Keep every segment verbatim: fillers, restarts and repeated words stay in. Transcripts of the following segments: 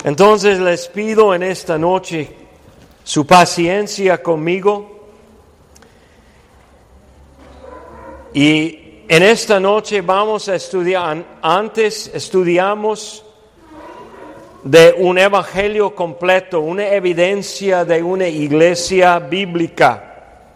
Entonces les pido en esta noche su paciencia conmigo. Y en esta noche vamos a estudiar, antes estudiamos de un evangelio completo, una evidencia de una iglesia bíblica.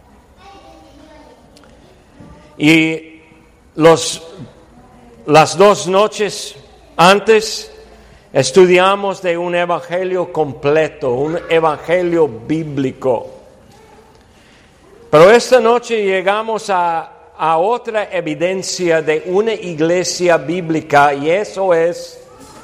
Y los, las dos noches antes estudiamos de un evangelio completo, un evangelio bíblico. Pero esta noche llegamos a, a otra evidencia de una iglesia bíblica, y eso es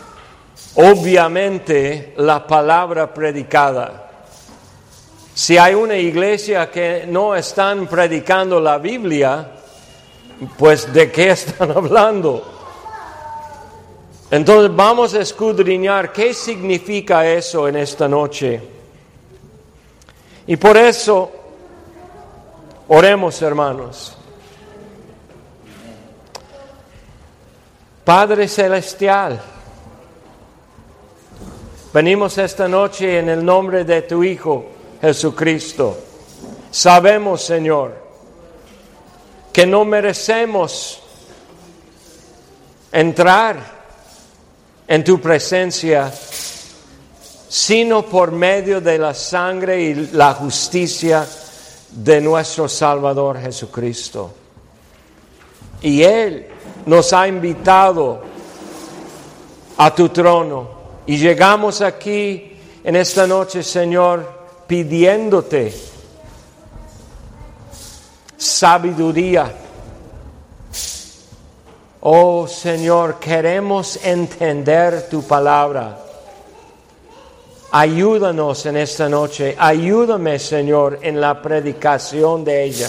obviamente la palabra predicada. Si hay una iglesia que no están predicando la Biblia, pues ¿de qué están hablando? Entonces vamos a escudriñar qué significa eso en esta noche. Y por eso, oremos, hermanos. Padre Celestial, venimos esta noche en el nombre de tu Hijo Jesucristo. Sabemos, Señor, que no merecemos entrar en tu presencia, sino por medio de la sangre y la justicia de nuestro Salvador Jesucristo. Y Él nos ha invitado a tu trono. Y llegamos aquí en esta noche, Señor, pidiéndote sabiduría. Oh Señor, queremos entender tu palabra. Ayúdanos en esta noche. Ayúdame, Señor, en la predicación de ella.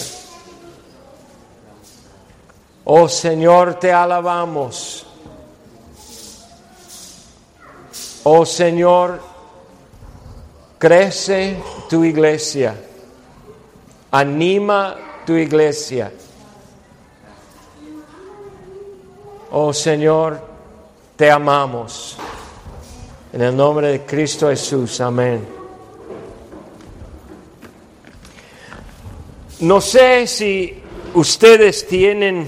Oh Señor, te alabamos. Oh Señor, crece tu iglesia. Anima tu iglesia. Oh Señor, te amamos. En el nombre de Cristo Jesús, amén. No sé si ustedes tienen,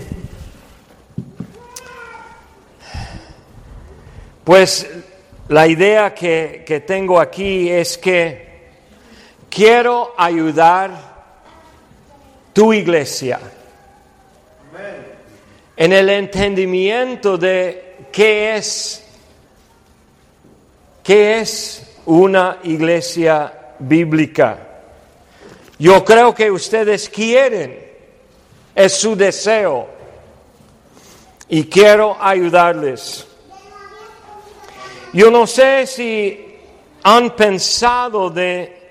pues la idea que, que tengo aquí es que quiero ayudar tu iglesia en el entendimiento de qué es, qué es una iglesia bíblica. Yo creo que ustedes quieren, es su deseo, y quiero ayudarles. Yo no sé si han pensado de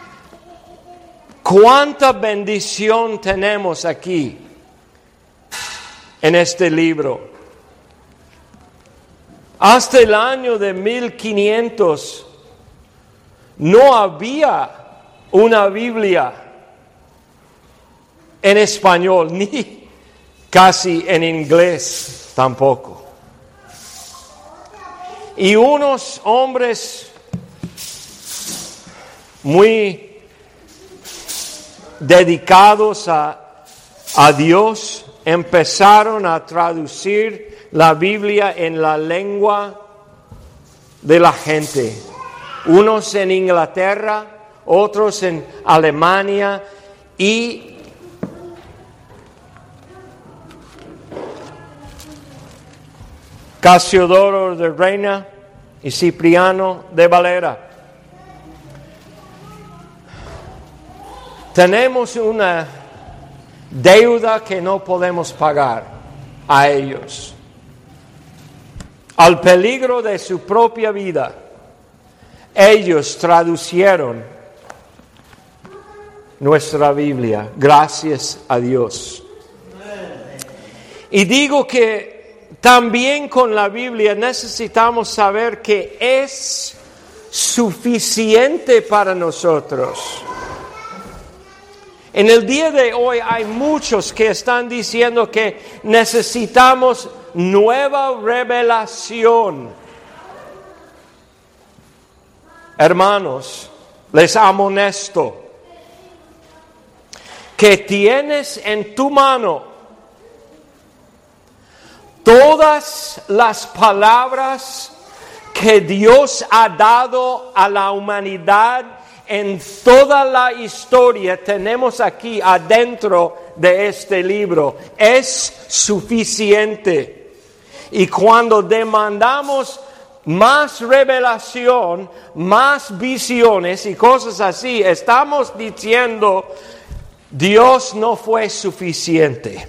cuánta bendición tenemos aquí en este libro. Hasta el año de mil quinientos no había una Biblia en español, ni casi en inglés tampoco. Y unos hombres muy dedicados a, a Dios empezaron a traducir la Biblia en la lengua de la gente. Unos en Inglaterra, otros en Alemania, y Casiodoro de Reina y Cipriano de Valera. Tenemos una deuda que no podemos pagar a ellos, al peligro de su propia vida. Ellos traducieron nuestra Biblia, gracias a Dios. Y digo que también con la Biblia necesitamos saber que es suficiente para nosotros. En el día de hoy hay muchos que están diciendo que necesitamos nueva revelación. hermanos, les amonesto que tienes en tu mano todas las palabras que Dios ha dado a la humanidad en toda la historia. Tenemos aquí adentro de este libro. Es suficiente. Y cuando demandamos más revelación, más visiones y cosas así, estamos diciendo, Dios no fue suficiente.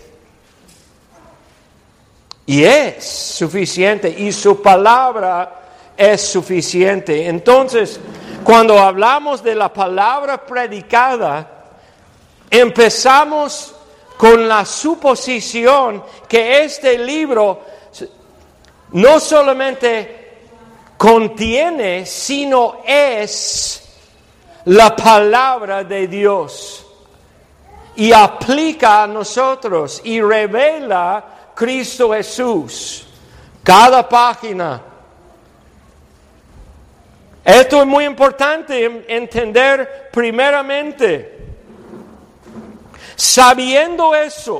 Y es suficiente, y su palabra es suficiente. Entonces, cuando hablamos de la palabra predicada, empezamos con la suposición que este libro no solamente contiene, sino es la palabra de Dios y aplica a nosotros y revela Cristo Jesús. Cada página. Esto es muy importante entender primeramente. Sabiendo eso,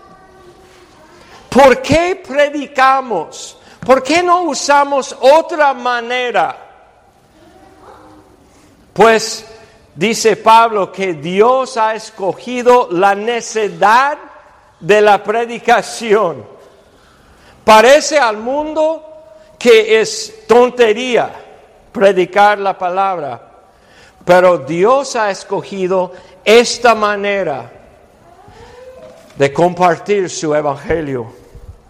¿por qué predicamos? ¿Por qué no usamos otra manera? Pues dice Pablo que Dios ha escogido la necedad de la predicación. Parece al mundo que es tontería predicar la palabra, pero Dios ha escogido esta manera de compartir su evangelio.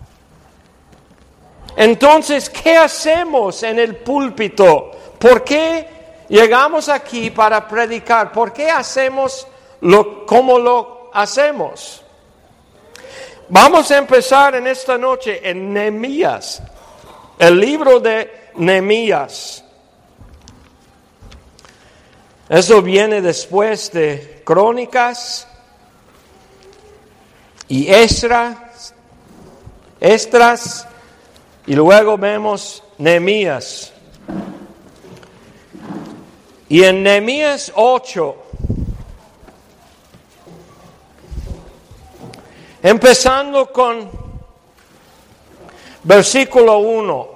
Entonces, ¿qué hacemos en el púlpito? ¿Por qué llegamos aquí para predicar? ¿Por qué hacemos lo como lo hacemos? Vamos a empezar en esta noche en Nehemías, el libro de Nehemías. Eso viene después de Crónicas y Esdras, Esdras, y luego vemos Nehemías. Y en Nehemías ocho, empezando con versículo uno.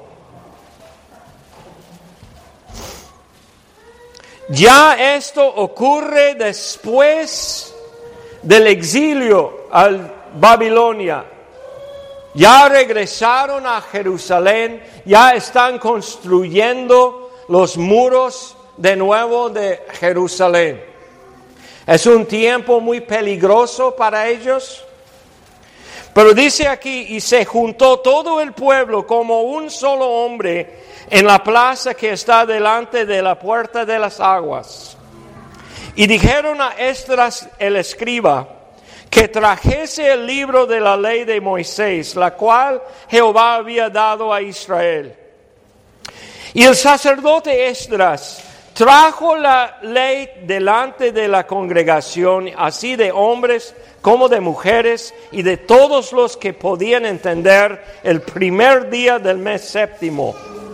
Ya esto ocurre después del exilio a Babilonia. Ya regresaron a Jerusalén, ya están construyendo los muros de nuevo de Jerusalén. Es un tiempo muy peligroso para ellos. Pero dice aquí, y se juntó todo el pueblo como un solo hombre en la plaza que está delante de la puerta de las aguas. Y dijeron a Esdras el escriba que trajese el libro de la ley de Moisés, la cual Jehová había dado a Israel. Y el sacerdote Esdras trajo la ley delante de la congregación, así de hombres como de mujeres y de todos los que podían entender, el primer día del mes séptimo.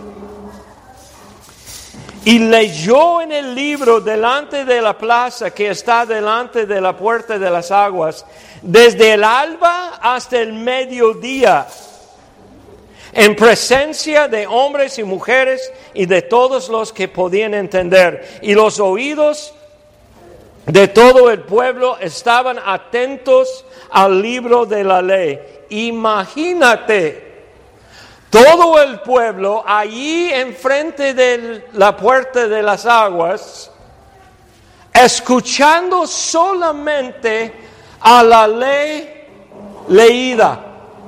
Y leyó en el libro delante de la plaza que está delante de la puerta de las aguas, desde el alba hasta el mediodía, en presencia de hombres y mujeres y de todos los que podían entender. Y los oídos de todo el pueblo estaban atentos al libro de la ley. Imagínate. Todo el pueblo allí enfrente de la puerta de las aguas, escuchando solamente a la ley leída.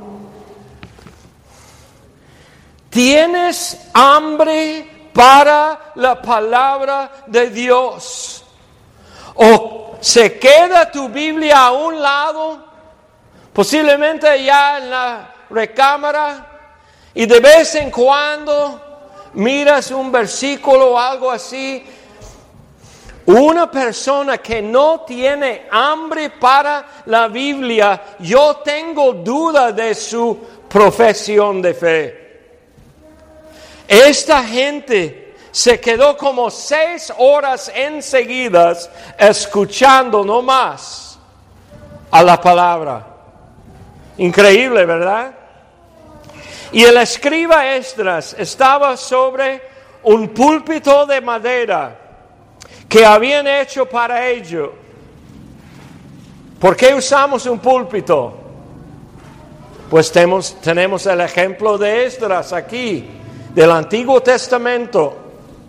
¿Tienes hambre para la palabra de Dios? ¿O se queda tu Biblia a un lado, posiblemente ya en la recámara, y de vez en cuando miras un versículo o algo así? Una persona que no tiene hambre para la Biblia, yo tengo duda de su profesión de fe. Esta gente se quedó como seis horas enseguidas escuchando nomás a la palabra. Increíble, ¿verdad? Y el escriba Esdras estaba sobre un púlpito de madera que habían hecho para ello. ¿Por qué usamos un púlpito? Pues tenemos, tenemos el ejemplo de Esdras aquí, del Antiguo Testamento.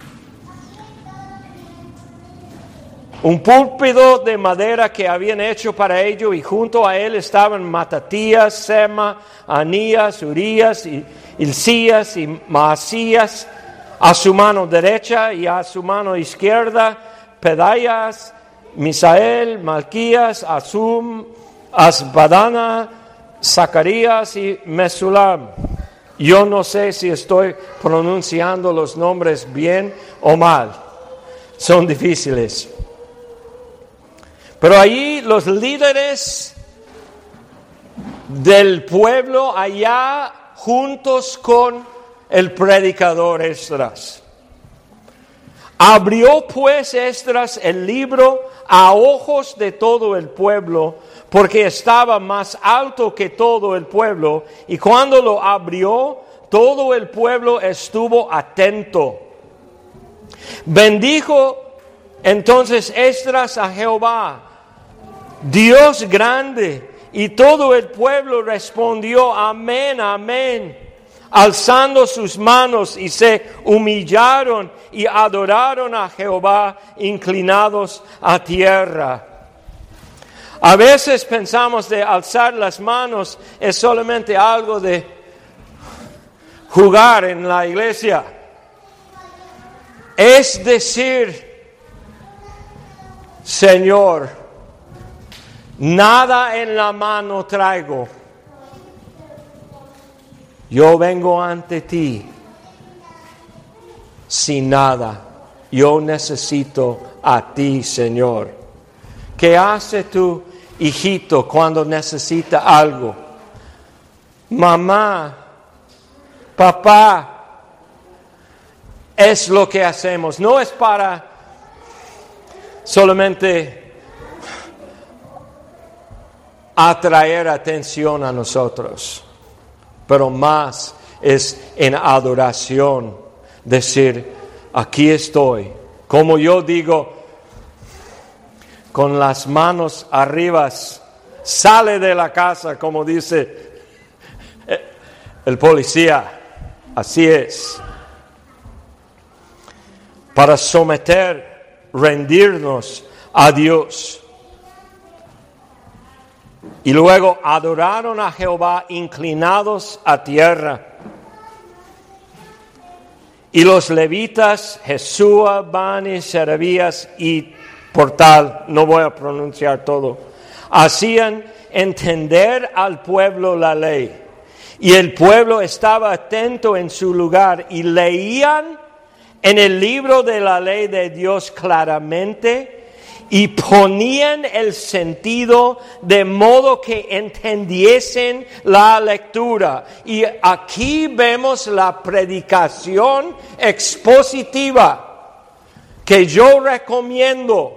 Un púlpito de madera que habían hecho para ello, y junto a él estaban Matatías, Sema, Anías, Urías, y Hilcías y Maasías, a su mano derecha, y a su mano izquierda Pedayas, Misael, Malquías, Asum, Asbadana, Zacarías y Mesulam. Yo no sé si estoy pronunciando los nombres bien o mal, son difíciles. Pero allí los líderes del pueblo allá juntos con el predicador Esdras. Abrió pues Esdras el libro a ojos de todo el pueblo, porque estaba más alto que todo el pueblo, y cuando lo abrió, todo el pueblo estuvo atento. Bendijo entonces Esdras a Jehová, Dios grande, y todo el pueblo respondió amén, amén, alzando sus manos, y se humillaron y adoraron a Jehová, inclinados a tierra. A veces pensamos de alzar las manos es solamente algo de jugar en la iglesia. Es decir, Señor, nada en la mano traigo. Yo vengo ante ti sin nada. Yo necesito a ti, Señor. ¿Qué hace tu hijito cuando necesita algo? Mamá, papá, es lo que hacemos. No es para solamente atraer atención a nosotros, pero más es en adoración, decir, aquí estoy. Como yo digo, con las manos arriba, sale de la casa, como dice el policía. Así es. Para someter, rendirnos a Dios. Y luego adoraron a Jehová inclinados a tierra. Y los levitas, Jesúa, Bani, Serebías y por tal, no voy a pronunciar todo, hacían entender al pueblo la ley. Y el pueblo estaba atento en su lugar y leían en el libro de la ley de Dios claramente y ponían el sentido de modo que entendiesen la lectura. Y aquí vemos la predicación expositiva que yo recomiendo,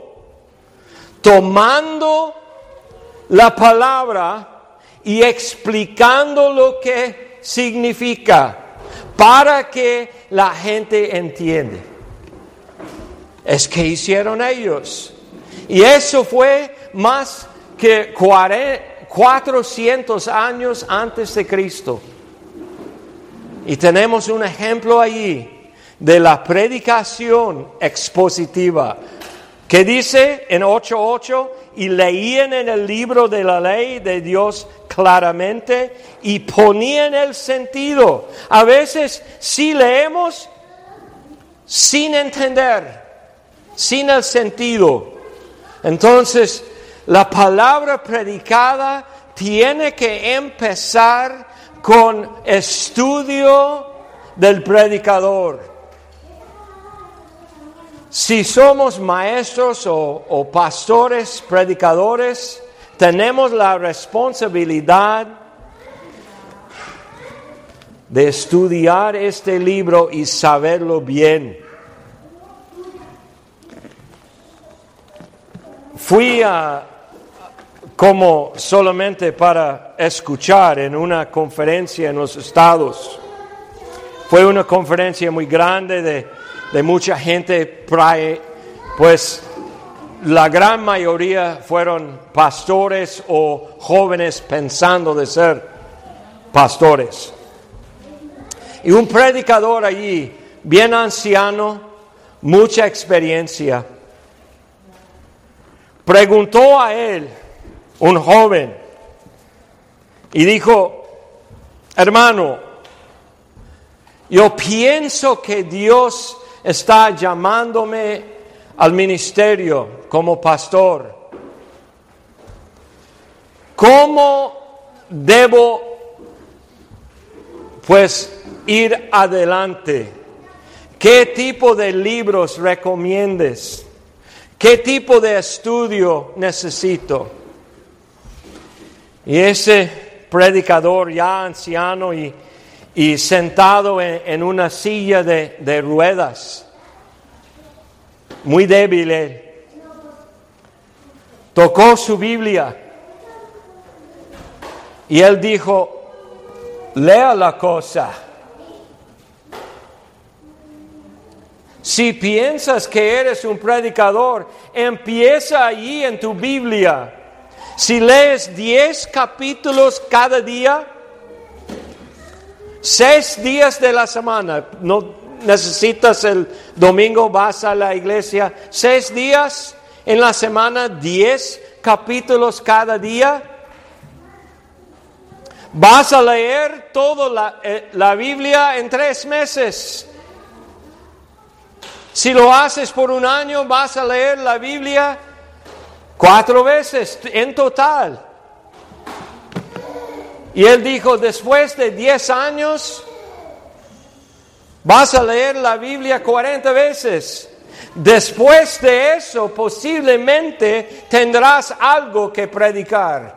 tomando la palabra y explicando lo que significa para que la gente entienda. Es que hicieron ellos. Y eso fue más que cuatrocientos años antes de Cristo. Y tenemos un ejemplo allí de la predicación expositiva. Que dice en ocho ocho, y leían en el libro de la ley de Dios claramente y ponían el sentido. A veces sí leemos sin entender, sin el sentido. Entonces, la palabra predicada tiene que empezar con estudio del predicador. Si somos maestros o, o pastores, predicadores, tenemos la responsabilidad de estudiar este libro y saberlo bien. fui a, como solamente para escuchar en una conferencia en los Estados. Fue una conferencia muy grande de, de mucha gente, pues la gran mayoría fueron pastores o jóvenes pensando de ser pastores. Y un predicador allí, bien anciano, mucha experiencia, preguntó a él, un joven, y dijo: hermano, yo pienso que Dios está llamándome al ministerio como pastor. ¿Cómo debo, pues, ir adelante? ¿Qué tipo de libros recomiendes? ¿Qué tipo de estudio necesito? Y ese predicador ya anciano y, y sentado en, en una silla de, de ruedas, muy débil él, tocó su Biblia y él dijo: lea la cosa. Si piensas que eres un predicador, empieza allí en tu Biblia. Si lees diez capítulos cada día, seis días de la semana, no necesitas el domingo, vas a la iglesia, seis días en la semana, diez capítulos cada día, vas a leer toda la, eh, la Biblia en tres meses. Si lo haces por un año, vas a leer la Biblia cuatro veces en total. Y él dijo: después de diez años, vas a leer la Biblia cuarenta veces. Después de eso, posiblemente tendrás algo que predicar.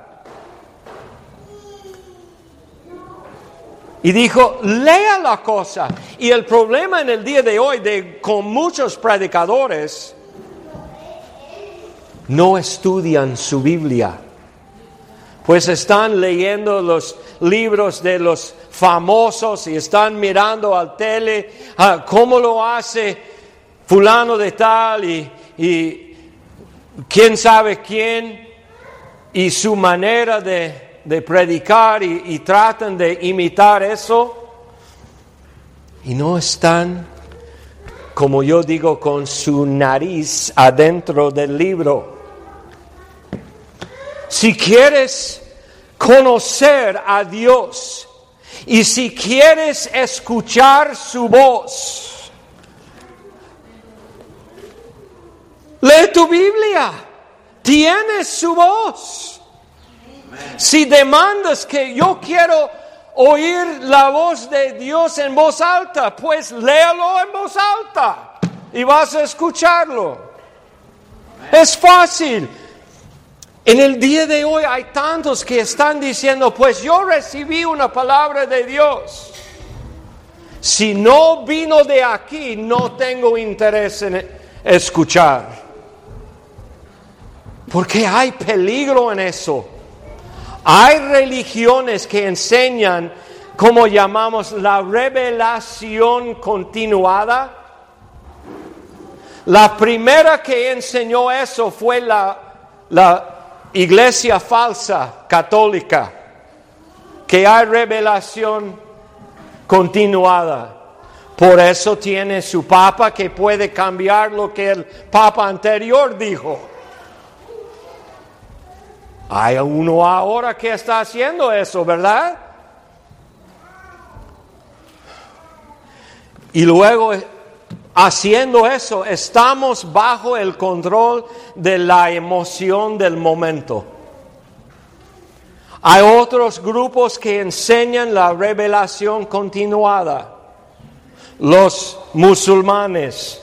Y dijo: lea la cosa. Y el problema en el día de hoy de, con muchos predicadores, no estudian su Biblia. Pues están leyendo los libros de los famosos y están mirando al tele uh, cómo lo hace fulano de tal y, y quién sabe quién, y su manera de, de predicar y, y tratan de imitar eso y no están, como yo digo, con su nariz adentro del libro. Si quieres conocer a Dios y si quieres escuchar su voz, lee tu Biblia. Tienes su voz. Si demandas que yo quiero oír la voz de Dios en voz alta, pues léalo en voz alta y vas a escucharlo. Es fácil. En el día de hoy hay tantos que están diciendo: pues yo recibí una palabra de Dios. Si no vino de aquí, no tengo interés en escuchar. Porque hay peligro en eso. Hay religiones que enseñan, como llamamos, la revelación continuada. La primera que enseñó eso fue la, la iglesia falsa católica, que hay revelación continuada. Por eso tiene su papa que puede cambiar lo que el papa anterior dijo. Hay uno ahora que está haciendo eso, ¿verdad? Y luego, haciendo eso, estamos bajo el control de la emoción del momento. Hay otros grupos que enseñan la revelación continuada. Los musulmanes,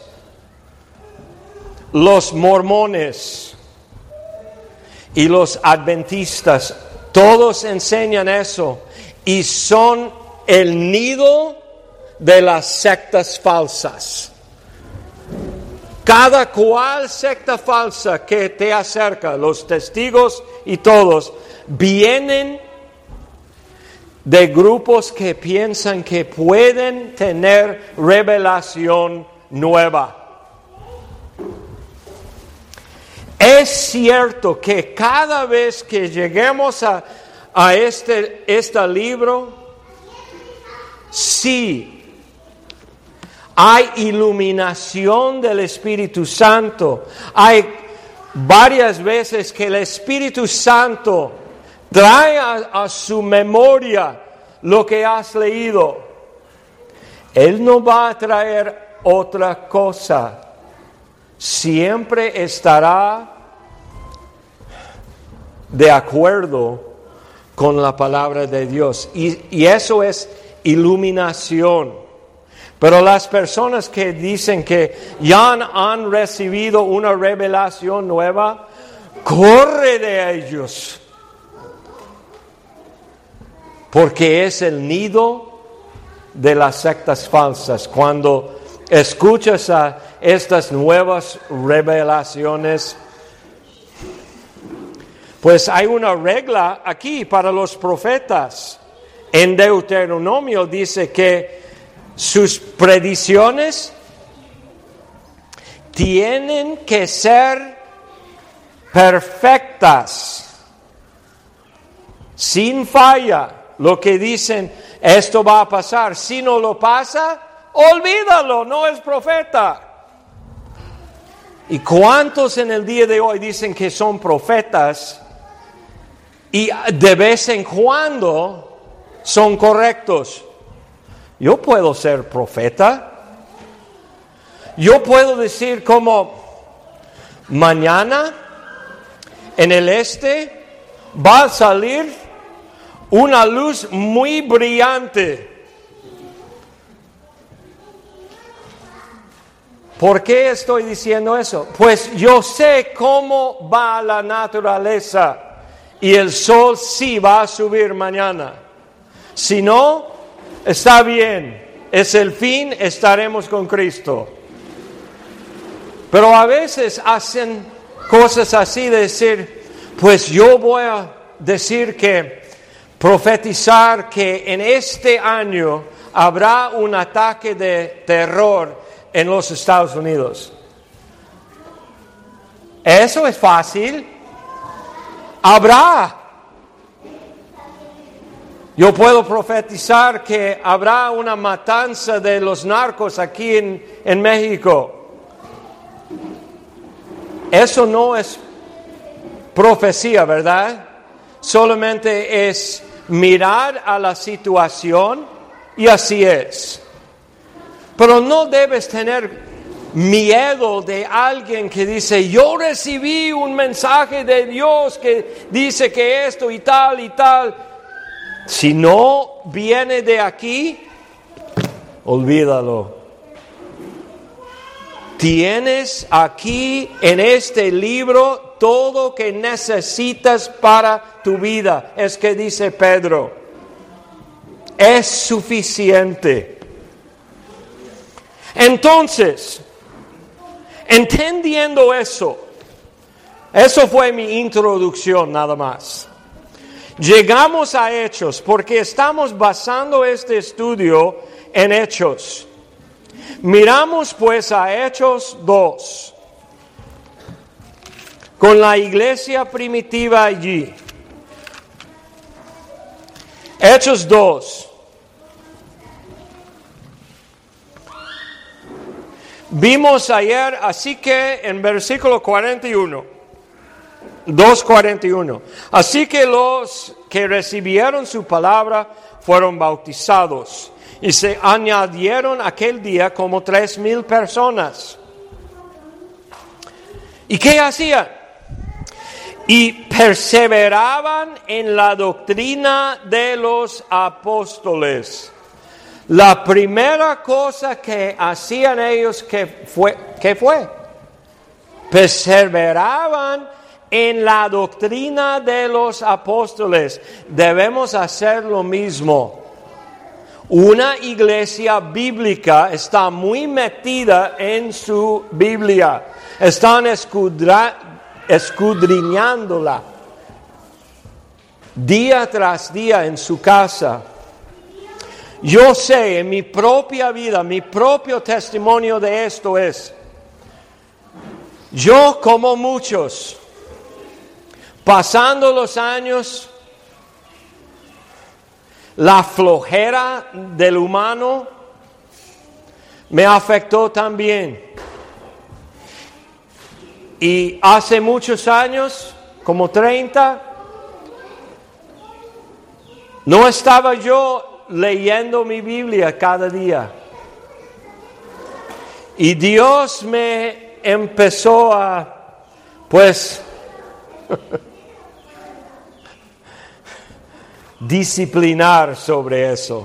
los mormones y los adventistas, todos enseñan eso y son el nido de las sectas falsas. cada cual secta falsa que te acerca, los testigos y todos, vienen de grupos que piensan que pueden tener revelación nueva. Es cierto que cada vez que lleguemos a, a este, este libro, sí, hay iluminación del Espíritu Santo. Hay varias veces que el Espíritu Santo trae a, a su memoria lo que has leído. Él no va a traer otra cosa. Siempre estará de acuerdo con la palabra de Dios. Y, y eso es iluminación. Pero las personas que dicen que ya han, han recibido una revelación nueva, corre de ellos. Porque es el nido de las sectas falsas. Cuando escuchas a estas nuevas revelaciones, pues hay una regla aquí para los profetas. En Deuteronomio dice que sus predicciones tienen que ser perfectas, sin falla. Lo que dicen, esto va a pasar. Si no lo pasa, olvídalo, no es profeta. ¿Y cuántos en el día de hoy dicen que son profetas y de vez en cuando son correctos? Yo puedo ser profeta. Yo puedo decir como mañana en el este va a salir una luz muy brillante. ¿Por qué estoy diciendo eso? Pues yo sé cómo va la naturaleza y el sol sí va a subir mañana. Si no, está bien, es el fin, estaremos con Cristo. Pero a veces hacen cosas así de decir, pues yo voy a decir que profetizar que en este año habrá un ataque de terror en los Estados Unidos. Eso es fácil. Habrá. Yo puedo profetizar que habrá una matanza de los narcos aquí en, en México. Eso no es profecía, ¿verdad? Solamente es mirar a la situación y así es. Pero no debes tener miedo de alguien que dice, yo recibí un mensaje de Dios que dice que esto y tal y tal. Si no viene de aquí, olvídalo. Tienes aquí en este libro todo lo que necesitas para tu vida. Es que dice Pedro, es suficiente. Entonces, entendiendo eso, eso fue mi introducción nada más. Llegamos a Hechos porque estamos basando este estudio en Hechos. Miramos pues a Hechos dos, con la iglesia primitiva allí. Hechos dos. Vimos ayer, así que en versículo cuarenta y uno, dos cuarenta y uno, así que los que recibieron su palabra fueron bautizados y se añadieron aquel día como tres mil personas. ¿Y qué hacían? Y perseveraban en la doctrina de los apóstoles. La primera cosa que hacían ellos, que fue, ¿qué fue? Perseveraban en la doctrina de los apóstoles. Debemos hacer lo mismo. Una iglesia bíblica está muy metida en su Biblia. Están escudra, escudriñándola día tras día en su casa. Yo sé en mi propia vida, mi propio testimonio de esto es, yo como muchos, pasando los años, la flojera del humano me afectó también. Y hace muchos años, como treinta, no estaba yo leyendo mi Biblia cada día. Y Dios me empezó a, pues, disciplinar sobre eso.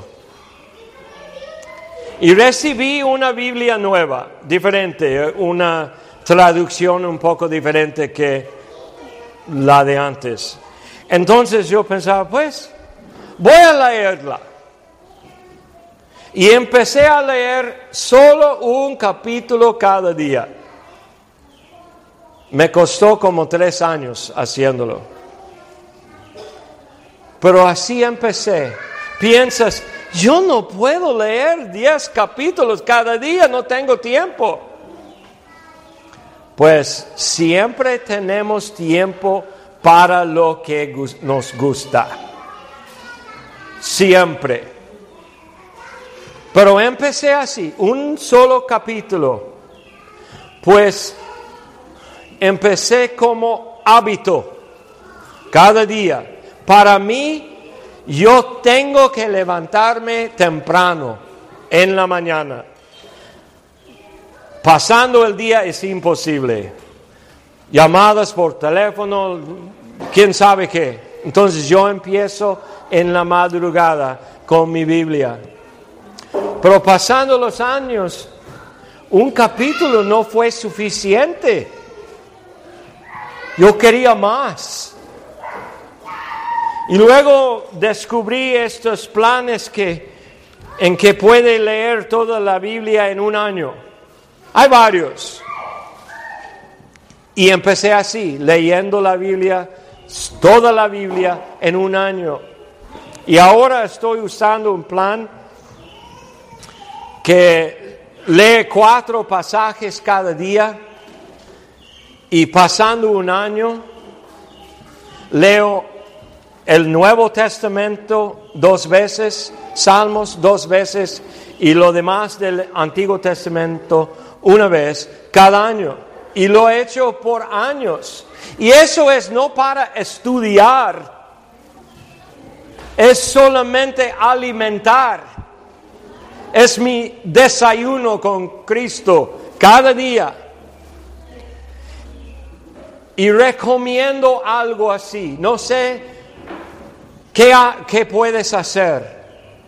Y recibí una Biblia nueva, diferente, una traducción un poco diferente que la de antes. Entonces yo pensaba, pues, voy a leerla. Y empecé a leer solo un capítulo cada día. Me costó como tres años haciéndolo. Pero así empecé. Piensas, yo no puedo leer diez capítulos cada día, no tengo tiempo. Pues siempre tenemos tiempo para lo que nos gusta. Siempre. Pero empecé así, un solo capítulo. Pues empecé como hábito cada día. Para mí, yo tengo que levantarme temprano en la mañana. Pasando el día es imposible. Llamadas por teléfono, quién sabe qué. Entonces yo empiezo en la madrugada con mi Biblia. Pero pasando los años, un capítulo no fue suficiente. Yo quería más. Y luego descubrí estos planes que, en que puede leer toda la Biblia en un año. Hay varios. Y empecé así, leyendo la Biblia, toda la Biblia en un año. Y ahora estoy usando un plan que lee cuatro pasajes cada día. Y pasando un año, leo el Nuevo Testamento dos veces, Salmos dos veces y lo demás del Antiguo Testamento una vez cada año. Y lo he hecho por años. Y eso es no para estudiar, es solamente alimentar. Es mi desayuno con Cristo cada día. Y recomiendo algo así. No sé ¿Qué, ¿Qué puedes hacer?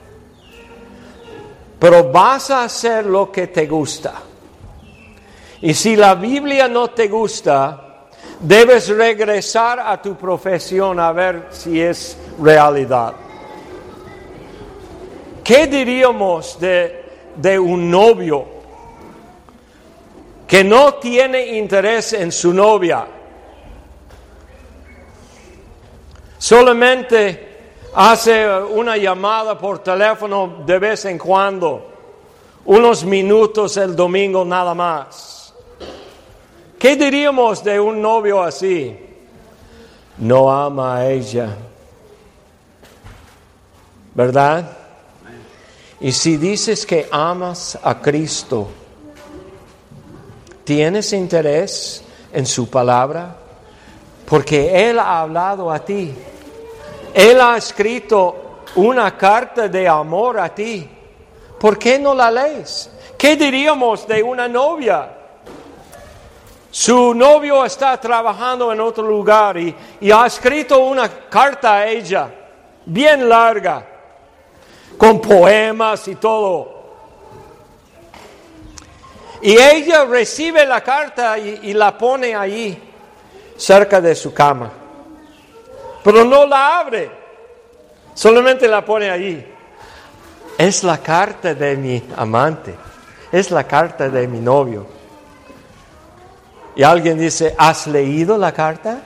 Pero vas a hacer lo que te gusta. Y si la Biblia no te gusta, debes regresar a tu profesión a ver si es realidad. ¿Qué diríamos de, de un novio que no tiene interés en su novia? Solamente hace una llamada por teléfono de vez en cuando, unos minutos el domingo nada más. ¿Qué diríamos de un novio así? No ama a ella, ¿verdad? Y si dices que amas a Cristo, ¿tienes interés en su palabra? Porque Él ha hablado a ti. Él ha escrito una carta de amor a ti. ¿Por qué no la lees? ¿Qué diríamos de una novia? Su novio está trabajando en otro lugar y, y ha escrito una carta a ella, bien larga, con poemas y todo. Y ella recibe la carta y, y la pone allí, cerca de su cama. Pero no la abre, solamente la pone allí. es la carta de mi amante, es la carta de mi novio. Y alguien dice, ¿has leído la carta?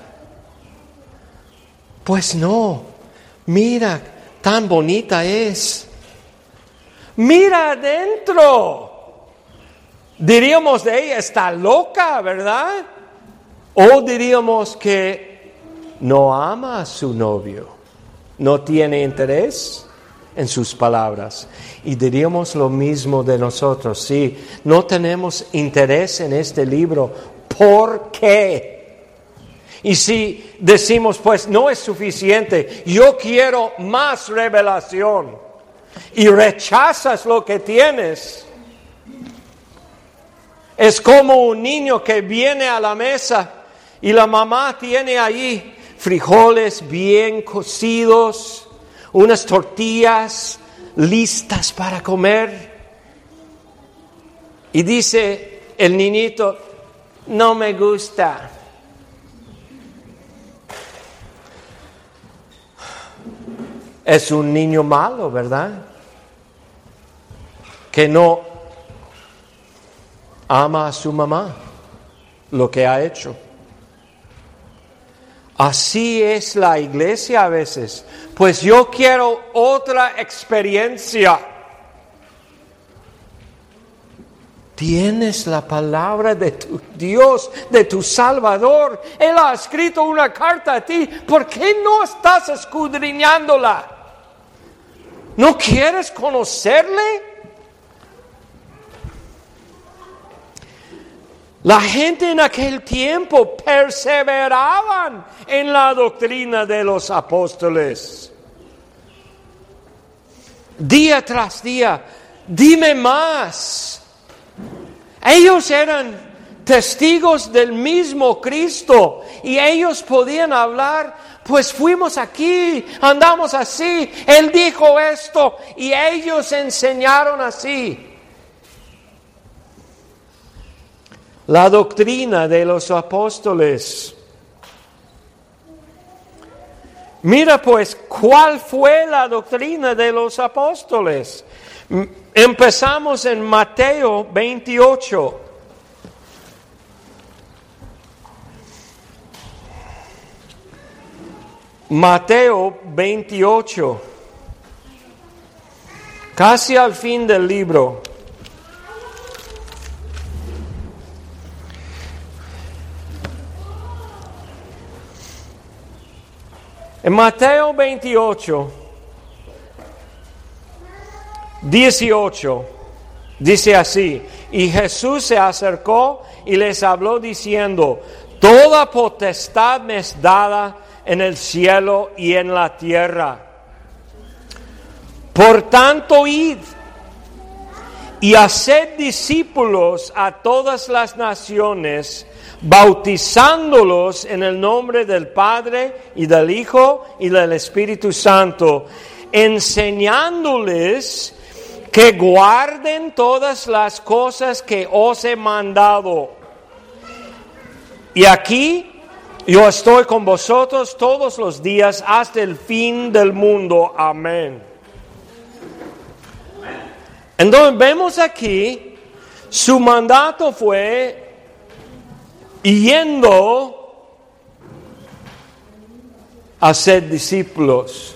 Pues no, mira, tan bonita es. Mira adentro. Diríamos de ella, está loca, ¿verdad? O diríamos que no ama a su novio, no tiene interés en sus palabras. Y diríamos lo mismo de nosotros, sí, no tenemos interés en este libro. ¿Por qué? Y si decimos, pues no es suficiente, yo quiero más revelación, y rechazas lo que tienes, es como un niño que viene a la mesa y la mamá tiene ahí frijoles bien cocidos, unas tortillas listas para comer. Y dice el niñito, no me gusta. Es un niño malo, ¿verdad? Que no ama a su mamá, lo que ha hecho. Así es la iglesia a veces. Pues yo quiero otra experiencia. Tienes la palabra de tu Dios, de tu Salvador. Él ha escrito una carta a ti. ¿Por qué no estás escudriñándola? ¿No quieres conocerle? La gente en aquel tiempo perseveraban en la doctrina de los apóstoles. Día tras día, dime más. Ellos eran testigos del mismo Cristo y ellos podían hablar, pues fuimos aquí, andamos así, Él dijo esto y ellos enseñaron así. La doctrina de los apóstoles. Mira pues, ¿cuál fue la doctrina de los apóstoles? Empezamos en Mateo veintiocho. Mateo veintiocho. Casi al fin del libro. En Mateo veintiocho, dieciocho, dice así, y Jesús se acercó y les habló diciendo, toda potestad me es dada en el cielo y en la tierra. Por tanto, id y haced discípulos a todas las naciones, bautizándolos en el nombre del Padre y del Hijo y del Espíritu Santo, enseñándoles que guarden todas las cosas que os he mandado. Y aquí yo estoy con vosotros todos los días hasta el fin del mundo. Amén. Entonces vemos aquí, su mandato fue yendo a ser discípulos.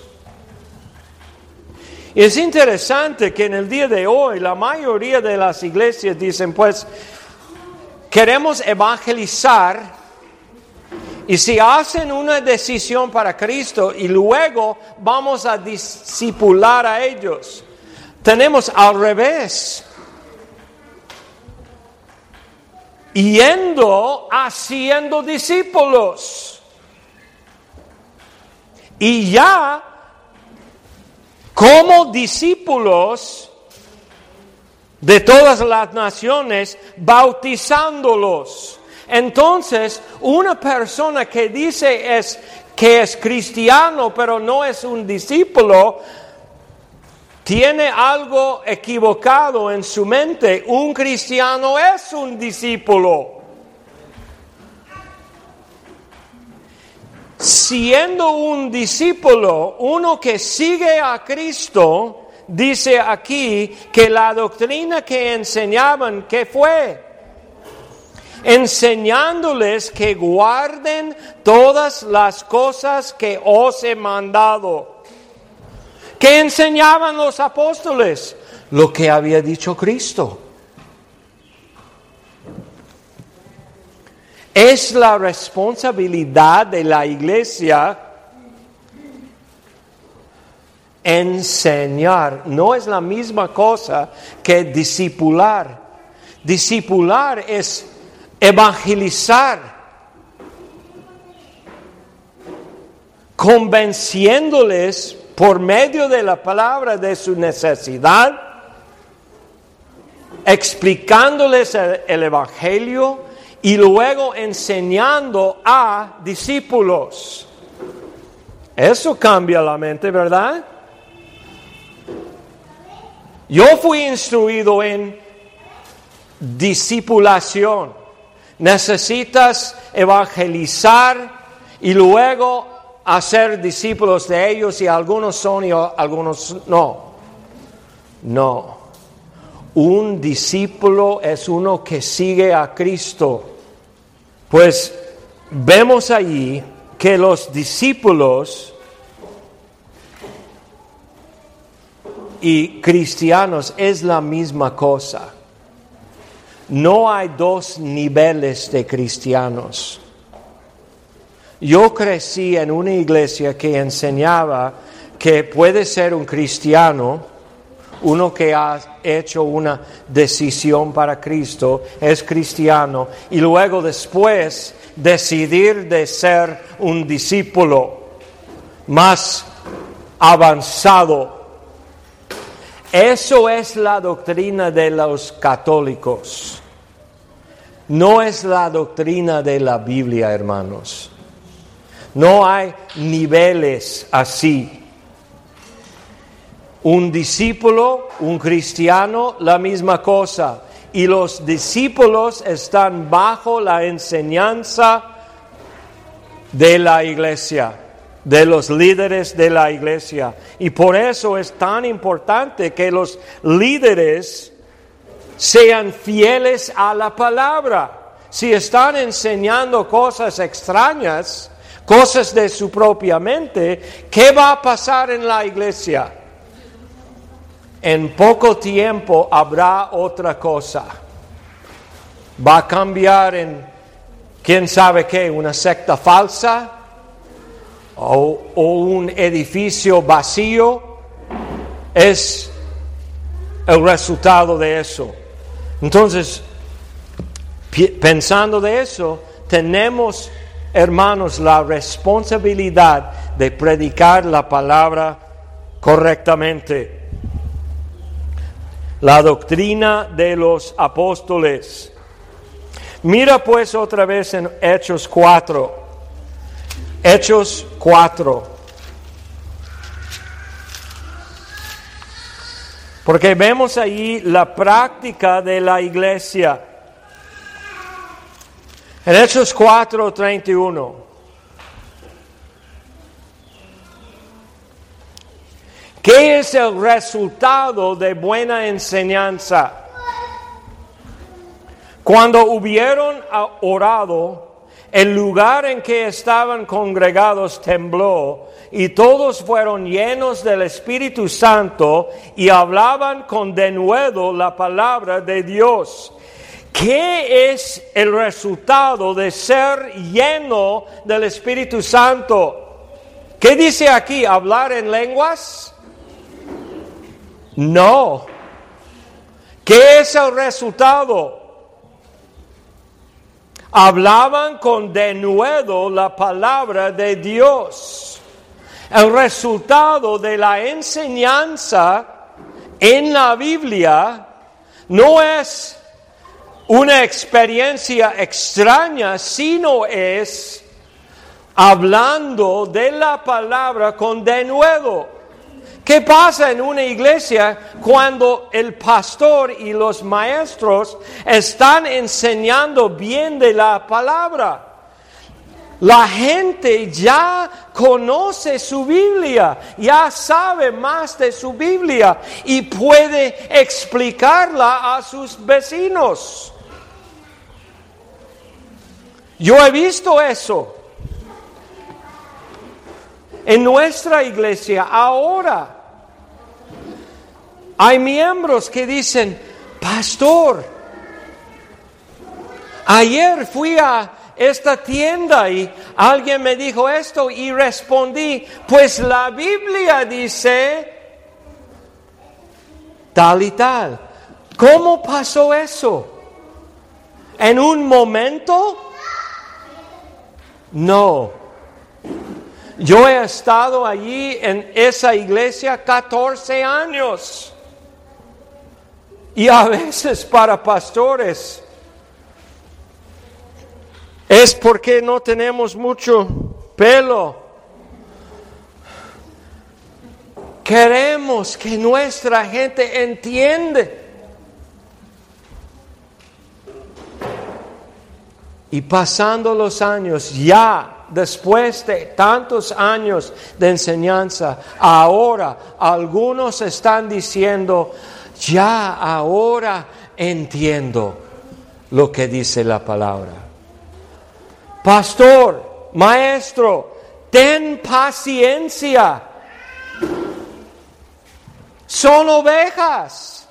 Y es interesante que en el día de hoy la mayoría de las iglesias dicen, pues, queremos evangelizar, y si hacen una decisión para Cristo y luego vamos a discipular a ellos. Tenemos al revés. Yendo, haciendo discípulos. Y ya, como discípulos de todas las naciones, bautizándolos. Entonces, una persona que dice es, que es cristiano, pero no es un discípulo, tiene algo equivocado en su mente. Un cristiano es un discípulo. Siendo un discípulo, uno que sigue a Cristo, dice aquí que la doctrina que enseñaban, ¿qué fue? Enseñándoles que guarden todas las cosas que os he mandado. ¿Qué enseñaban los apóstoles? Lo que había dicho Cristo. Es la responsabilidad de la iglesia enseñar. No es la misma cosa que discipular. Discipular es evangelizar, convenciéndoles por medio de la palabra de su necesidad, explicándoles el, el evangelio y luego enseñando a discípulos. Eso cambia la mente, ¿verdad? Yo fui instruido en discipulación. Necesitas evangelizar y luego hacer discípulos de ellos, y algunos son y algunos no. No. Un discípulo es uno que sigue a Cristo. Pues vemos allí que los discípulos y cristianos es la misma cosa. No hay dos niveles de cristianos. Yo crecí en una iglesia que enseñaba que puede ser un cristiano, uno que ha hecho una decisión para Cristo, es cristiano, y luego después decidir de ser un discípulo más avanzado. Eso es la doctrina de los católicos. No es la doctrina de la Biblia, hermanos. No hay niveles así. Un discípulo, un cristiano, la misma cosa. Y los discípulos están bajo la enseñanza de la iglesia, de los líderes de la iglesia. Y por eso es tan importante que los líderes sean fieles a la palabra. Si están enseñando cosas extrañas, cosas de su propia mente, ¿qué va a pasar en la iglesia? En poco tiempo habrá otra cosa. Va a cambiar en, quién sabe qué, una secta falsa, o, o un edificio vacío. Es el resultado de eso. Entonces, pensando de eso, tenemos, hermanos, la responsabilidad de predicar la palabra correctamente. La doctrina de los apóstoles. Mira pues otra vez en Hechos cuatro. Hechos cuatro. Porque vemos ahí la práctica de la iglesia. En Hechos cuatro, treinta y uno. ¿Qué es el resultado de buena enseñanza? Cuando hubieron orado, el lugar en que estaban congregados tembló, y todos fueron llenos del Espíritu Santo y hablaban con denuedo la palabra de Dios. ¿Qué es el resultado de ser lleno del Espíritu Santo? ¿Qué dice aquí? ¿Hablar en lenguas? No. ¿Qué es el resultado? Hablaban con denuedo la palabra de Dios. El resultado de la enseñanza en la Biblia no es una experiencia extraña, sino es hablando de la palabra con denuedo. ¿Qué pasa en una iglesia cuando el pastor y los maestros están enseñando bien de la palabra? La gente ya conoce su Biblia, ya sabe más de su Biblia y puede explicarla a sus vecinos. Yo he visto eso en nuestra iglesia ahora. Hay miembros que dicen, pastor, ayer fui a esta tienda y alguien me dijo esto y respondí, pues la Biblia dice tal y tal. ¿Cómo pasó eso? ¿En un momento? No. Yo he estado allí en esa iglesia catorce años. Y a veces para pastores es porque no tenemos mucho pelo. Queremos que nuestra gente entiende. Y pasando los años, ya después de tantos años de enseñanza, ahora algunos están diciendo, ya ahora entiendo lo que dice la palabra. Pastor, maestro, ten paciencia. Son ovejas.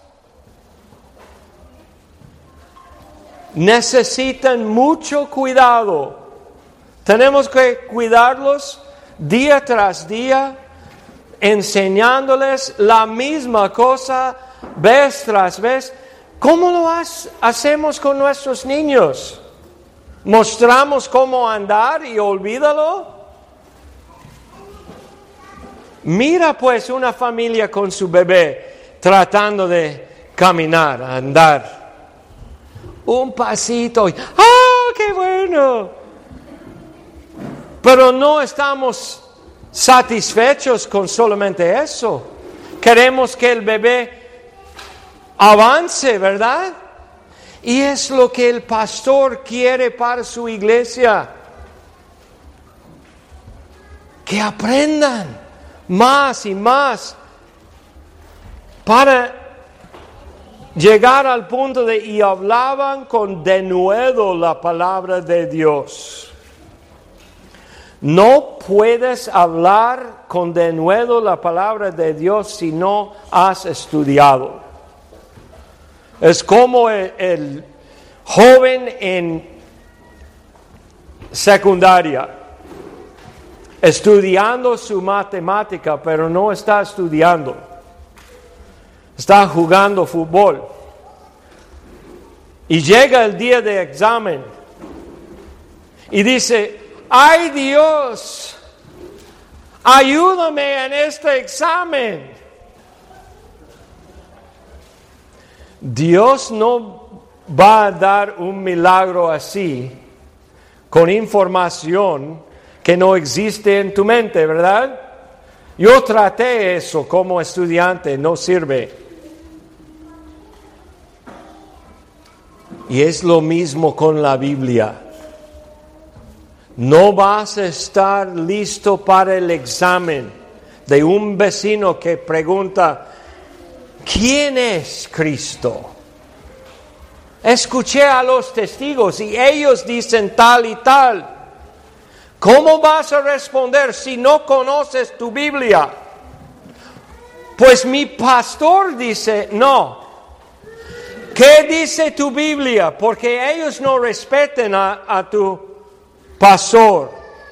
Necesitan mucho cuidado. Tenemos que cuidarlos día tras día, enseñándoles la misma cosa vez tras vez. ¿Cómo lo has- hacemos con nuestros niños? ¿Mostramos cómo andar y olvídalo? Mira pues una familia con su bebé tratando de caminar, andar. Un pasito. ¡Ah, qué bueno! Pero no estamos satisfechos con solamente eso. Queremos que el bebé avance, ¿verdad? Y es lo que el pastor quiere para su iglesia. Que aprendan más y más para llegar al punto de y hablaban con denuedo la palabra de Dios. No puedes hablar con denuedo la palabra de Dios si no has estudiado. Es como el, el joven en secundaria, estudiando su matemática, pero no está estudiando. Está jugando fútbol. Y llega el día de examen. Y dice, ¡ay Dios! Ayúdame en este examen. Dios no va a dar un milagro así, con información que no existe en tu mente, ¿verdad? Yo traté eso como estudiante, no sirve. Y es lo mismo con la Biblia. No vas a estar listo para el examen de un vecino que pregunta, ¿quién es Cristo? Escuché a los testigos y ellos dicen tal y tal. ¿Cómo vas a responder si no conoces tu Biblia? Pues mi pastor dice, no. ¿Qué dice tu Biblia? Porque ellos no respetan a, a tu pastor.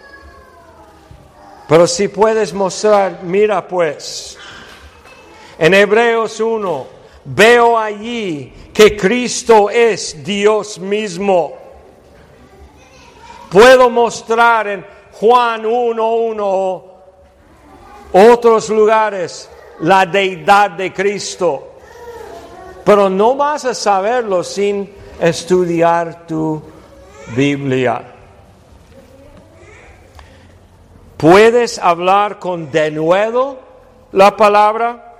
Pero si puedes mostrar, mira pues, en Hebreos uno, veo allí que Cristo es Dios mismo. Puedo mostrar en Juan uno uno, otros lugares, la deidad de Cristo. Pero no vas a saberlo sin estudiar tu Biblia. ¿Puedes hablar con denuedo la palabra?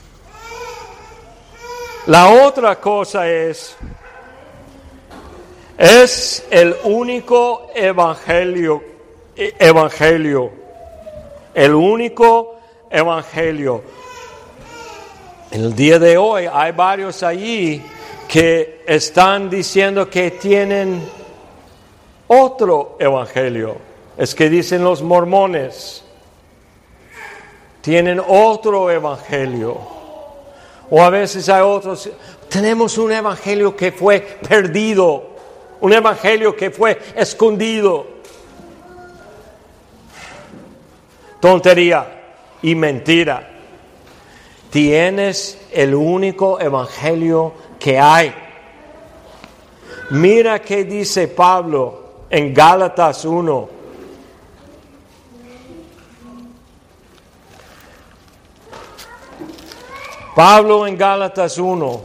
La otra cosa es, Es el único evangelio, evangelio, el único evangelio. En el día de hoy hay varios allí que están diciendo que tienen otro evangelio. Es que dicen los mormones, tienen otro evangelio. O a veces hay otros, tenemos un evangelio que fue perdido, un evangelio que fue escondido. Tontería y mentira. Tienes el único evangelio que hay. Mira qué dice Pablo en Gálatas uno. Pablo en Gálatas uno.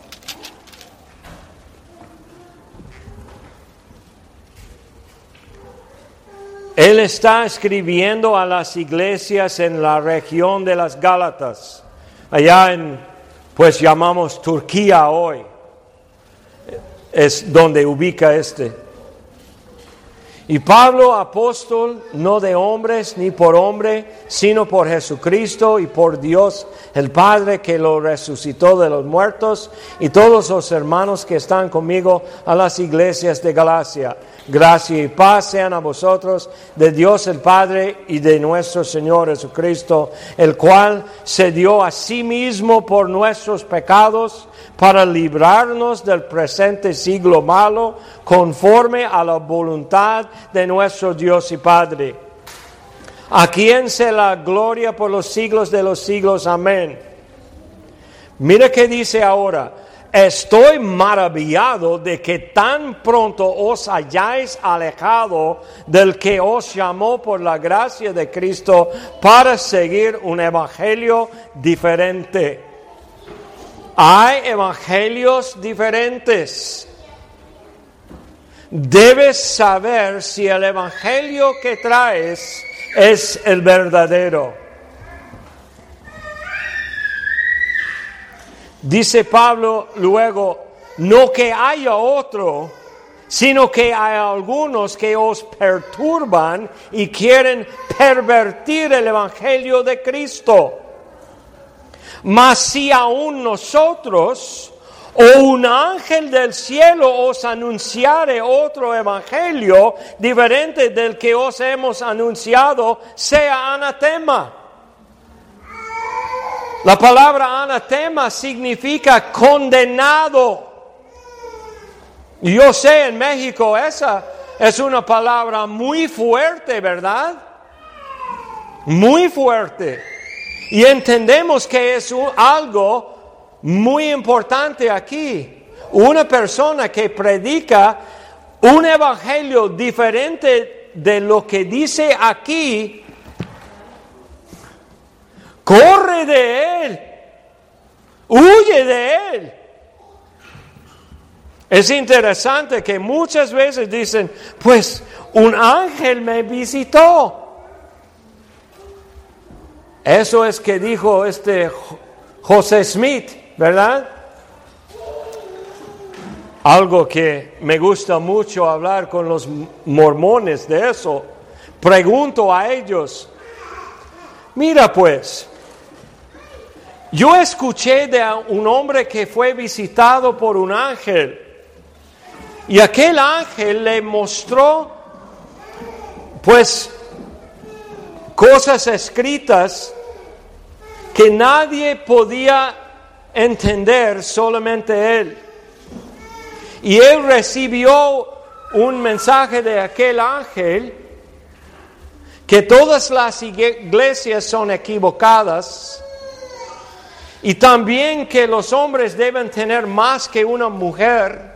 Él está escribiendo a las iglesias en la región de las Gálatas, allá en, pues llamamos Turquía hoy, es donde ubica este. Y Pablo, apóstol, no de hombres ni por hombre, sino por Jesucristo y por Dios el Padre que lo resucitó de los muertos, y todos los hermanos que están conmigo a las iglesias de Galacia. Gracia y paz sean a vosotros de Dios el Padre y de nuestro Señor Jesucristo, el cual se dio a sí mismo por nuestros pecados para librarnos del presente siglo malo, conforme a la voluntad de nuestro Dios y Padre. A quien sea la gloria por los siglos de los siglos. Amén. Mira qué dice ahora. Estoy maravillado de que tan pronto os hayáis alejado del que os llamó por la gracia de Cristo para seguir un evangelio diferente. Hay evangelios diferentes. Debes saber si el evangelio que traes es el verdadero. Dice Pablo luego, no que haya otro, sino que hay algunos que os perturban y quieren pervertir el evangelio de Cristo. Mas si aún nosotros o un ángel del cielo os anunciare otro evangelio diferente del que os hemos anunciado, sea anatema. La palabra anatema significa condenado. Y yo sé, en México esa es una palabra muy fuerte, ¿verdad? Muy fuerte. Y entendemos que es un, algo muy importante aquí. Una persona que predica un evangelio diferente de lo que dice aquí, corre de él, huye de él. Es interesante que muchas veces dicen, pues un ángel me visitó. Eso es que dijo este José Smith, ¿verdad? Algo que me gusta mucho hablar con los mormones de eso. Pregunto a ellos, mira pues, yo escuché de un hombre que fue visitado por un ángel y aquel ángel le mostró pues cosas escritas que nadie podía entender, solamente él. Y él recibió un mensaje de aquel ángel que todas las iglesias son equivocadas y también que los hombres deben tener más que una mujer.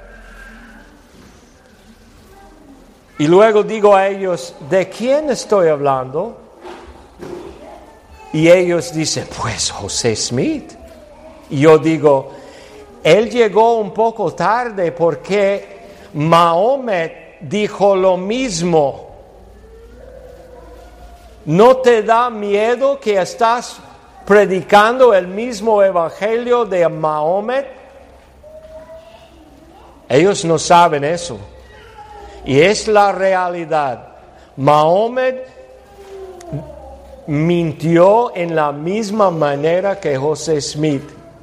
Y luego digo a ellos, ¿de quién estoy hablando? Y ellos dicen, pues José Smith. Y yo digo, él llegó un poco tarde porque Mahomet dijo lo mismo. ¿No te da miedo que estás predicando el mismo evangelio de Mahomet? Ellos no saben eso. Y es la realidad. Mahomet mintió en la misma manera que José Smith.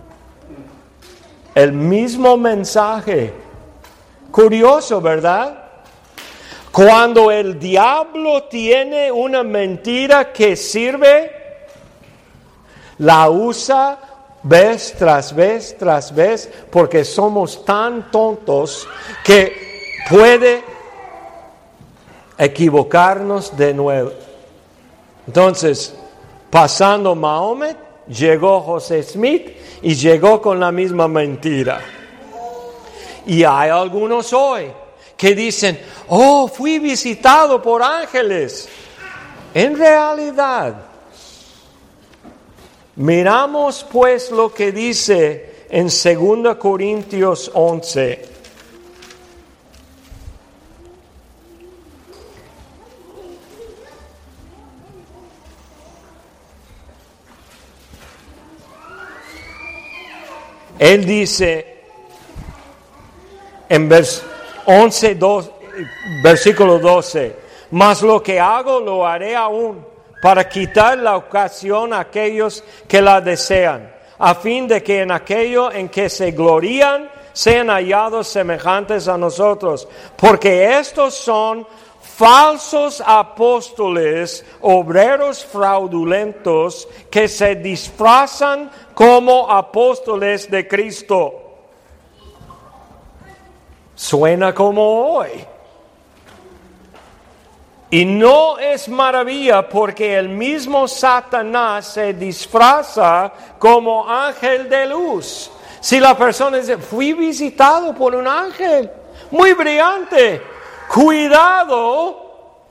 El mismo mensaje. Curioso, ¿verdad? Cuando el diablo tiene una mentira que sirve, la usa vez tras vez tras vez, porque somos tan tontos que puede equivocarnos de nuevo. Entonces, pasando Mahomet, llegó José Smith y llegó con la misma mentira. Y hay algunos hoy que dicen, oh, fui visitado por ángeles. En realidad, miramos pues lo que dice en dos Corintios once. Él dice en vers once, dos, versículo doce, mas lo que hago lo haré aún para quitar la ocasión a aquellos que la desean, a fin de que en aquello en que se glorían sean hallados semejantes a nosotros, porque estos son falsos apóstoles, obreros fraudulentos, que se disfrazan como apóstoles de Cristo. Suena como hoy. Y no es maravilla, porque el mismo Satanás se disfraza como ángel de luz. Si la persona dice, fui visitado por un ángel muy brillante, cuidado.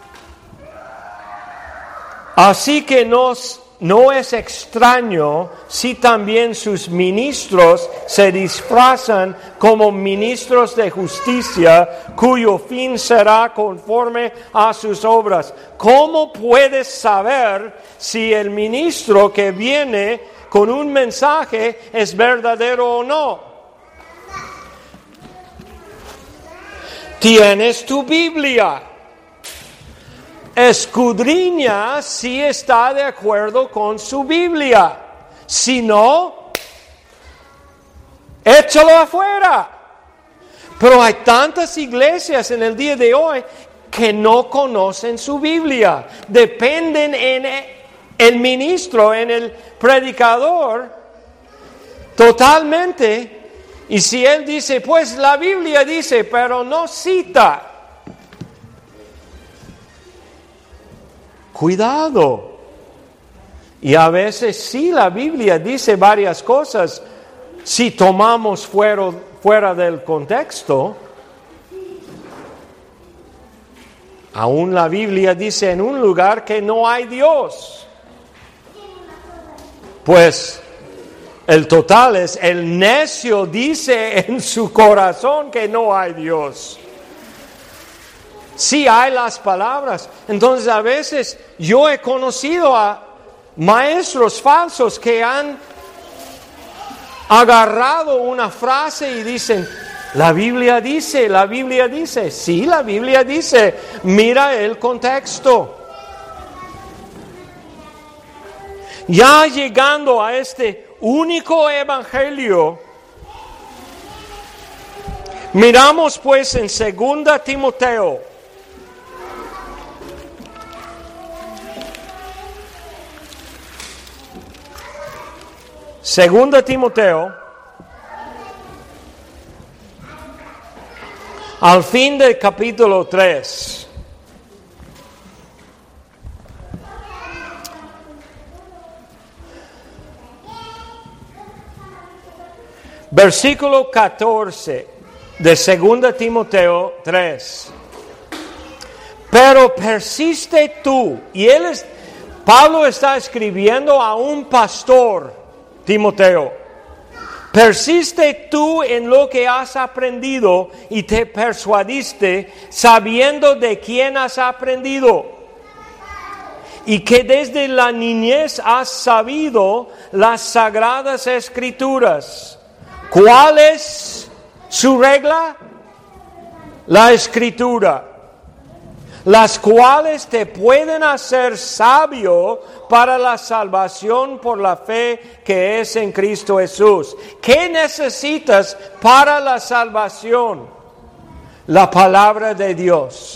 Así que nos, no es extraño si también sus ministros se disfrazan como ministros de justicia, cuyo fin será conforme a sus obras. ¿Cómo puedes saber si el ministro que viene con un mensaje es verdadero o no? Tienes tu Biblia. Escudriña si está de acuerdo con su Biblia. Si no, échalo afuera. Pero hay tantas iglesias en el día de hoy que no conocen su Biblia. Dependen en el ministro, en el predicador, totalmente. Y si él dice, pues la Biblia dice, pero no cita. Cuidado. Y a veces sí la Biblia dice varias cosas. Si tomamos fuera, fuera del contexto, aún la Biblia dice en un lugar que no hay Dios. Pues el total es, el necio dice en su corazón que no hay Dios. Sí hay las palabras. Entonces a veces yo he conocido a maestros falsos que han agarrado una frase y dicen, la Biblia dice, la Biblia dice. Sí, la Biblia dice. Mira el contexto. Ya llegando a este único evangelio, miramos pues en segunda Timoteo. Segunda Timoteo, al fin del capítulo tres. Versículo catorce de segunda Timoteo tres. Pero persiste tú, y él es, Pablo está escribiendo a un pastor, Timoteo. Persiste tú en lo que has aprendido y te persuadiste, sabiendo de quién has aprendido, y que desde la niñez has sabido las sagradas escrituras. ¿Cuál es su regla? la Escritura, las cuales te pueden hacer sabio para la salvación por la fe que es en Cristo Jesús. ¿Qué necesitas para la salvación? La palabra de Dios.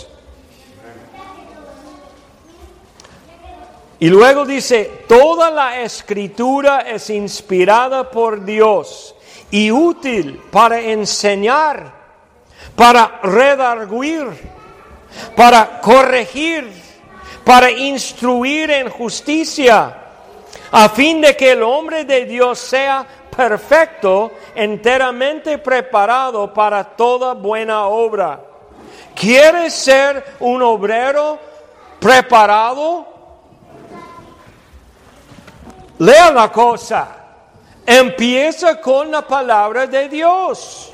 Y luego dice, toda la Escritura es inspirada por Dios y útil para enseñar, para redarguir, para corregir, para instruir en justicia, a fin de que el hombre de Dios sea perfecto, enteramente preparado para toda buena obra. ¿Quieres ser un obrero preparado? Lea la cosa. Empieza con la palabra de Dios.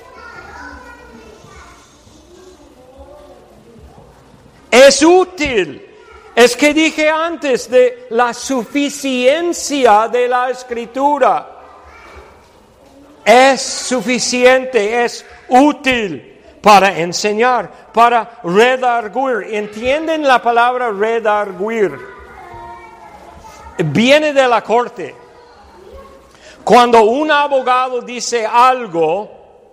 Es útil. Es que dije antes de la suficiencia de la Escritura. Es suficiente, es útil para enseñar, para redarguir. ¿Entienden la palabra redarguir? Viene de la corte. Cuando un abogado dice algo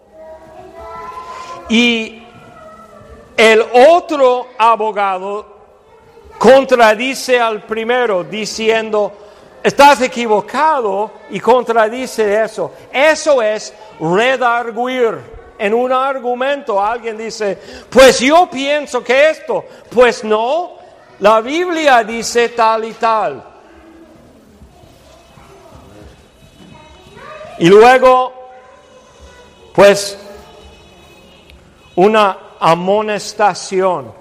y el otro abogado contradice al primero diciendo, estás equivocado, y contradice eso. Eso es redarguir. En un argumento alguien dice, pues yo pienso que esto, pues no, la Biblia dice tal y tal. Y luego, pues, una amonestación.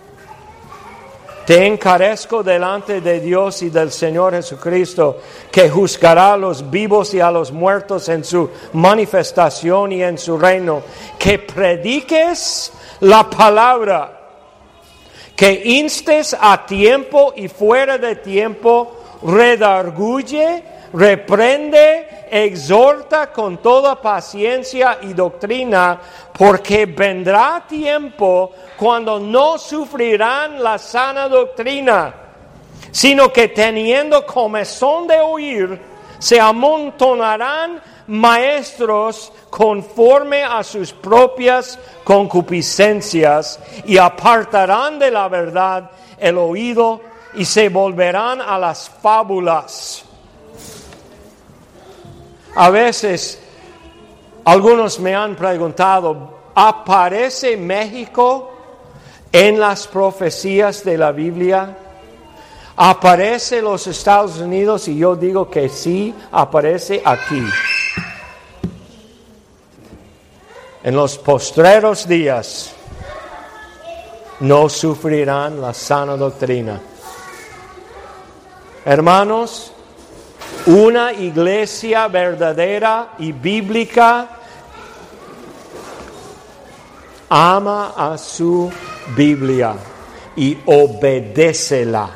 Te encarezco delante de Dios y del Señor Jesucristo, que juzgará a los vivos y a los muertos en su manifestación y en su reino, que prediques la palabra, que instes a tiempo y fuera de tiempo, redarguye, reprende, exhorta con toda paciencia y doctrina, porque vendrá tiempo cuando no sufrirán la sana doctrina, sino que teniendo comezón de oír, se amontonarán maestros conforme a sus propias concupiscencias, y apartarán de la verdad el oído y se volverán a las fábulas. A veces, algunos me han preguntado, ¿aparece México en las profecías de la Biblia? ¿Aparece los Estados Unidos? Y yo digo que sí, aparece aquí. En los postreros días no sufrirán la sana doctrina. Hermanos, una iglesia verdadera y bíblica ama a su Biblia y obedécela.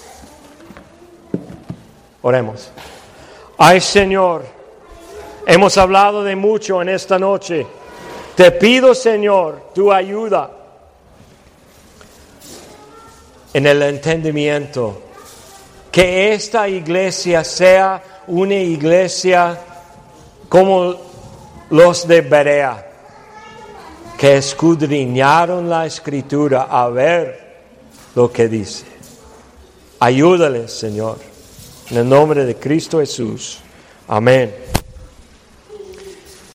Oremos. Ay, Señor, hemos hablado de mucho en esta noche. Te pido, Señor, tu ayuda en el entendimiento. Que esta iglesia sea una iglesia como los de Berea, que escudriñaron la Escritura a ver lo que dice. Ayúdales, Señor, en el nombre de Cristo Jesús. Amén.